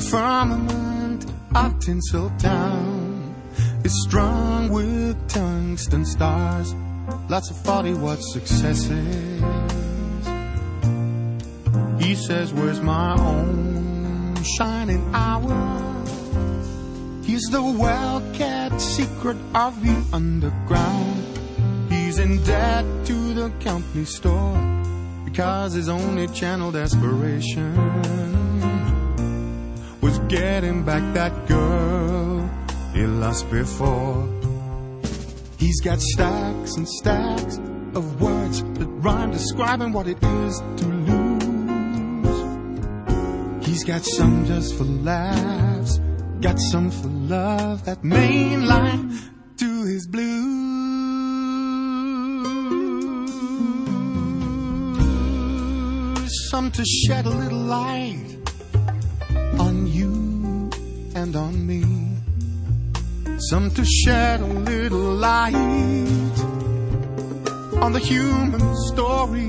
The firmament of Tinseltown is strung with tungsten stars, lots of 40-watt successes. He says, where's my own shining hour? He's the well-kept secret of the underground. He's in debt to the company store because his only channeled aspiration was getting back that girl he lost before. He's got stacks and stacks of words that rhyme describing what it is to lose. He's got some just for laughs, got some for love, that main line to his blues. Some to shed a little light on you and on me. Some to shed a little light on the human story.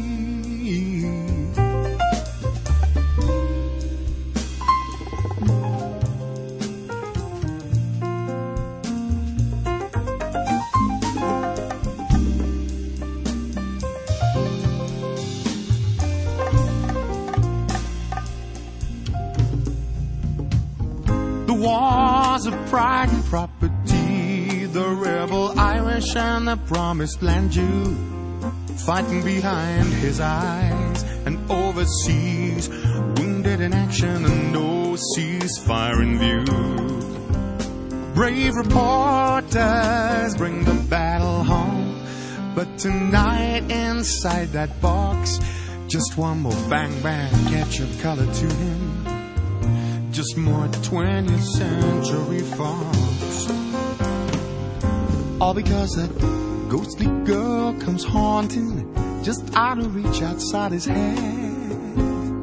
The wars of pride and property, the rebel Irish and the promised land Jew, fighting behind his eyes and overseas, wounded in action and no ceasefire in view. Brave reporters bring the battle home, but tonight inside that box, just one more bang bang catch of color to him. Just more 20th century fox. All because that ghostly girl comes haunting just out of reach outside his head.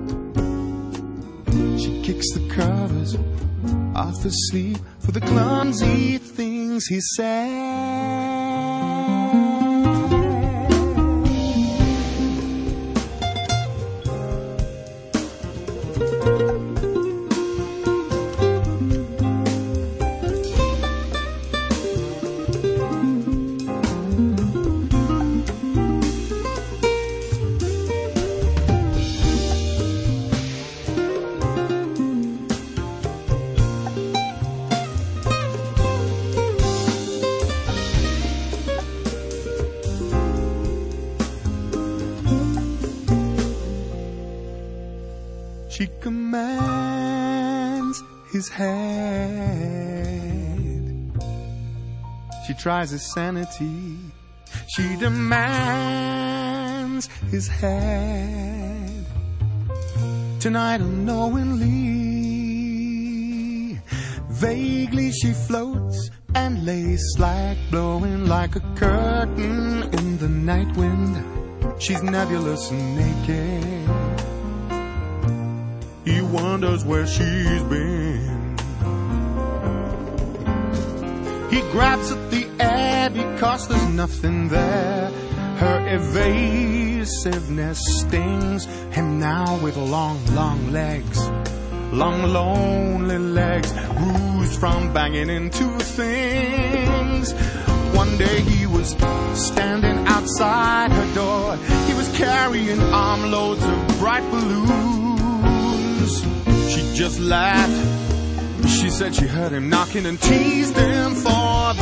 She kicks the covers off his sleeve for the clumsy things he said. She commands his head. She tries his sanity. She demands his head. Tonight unknowingly, vaguely she floats and lays slack, blowing like a curtain in the night wind. She's nebulous and naked. He wonders where she's been. He grabs at the air because there's nothing there. Her evasiveness stings him now with long, long legs. Long, lonely legs, bruised from banging into things. One day he was standing outside her door. He was carrying armloads of bright balloons. She just laughed. She said she heard him knocking and teased him for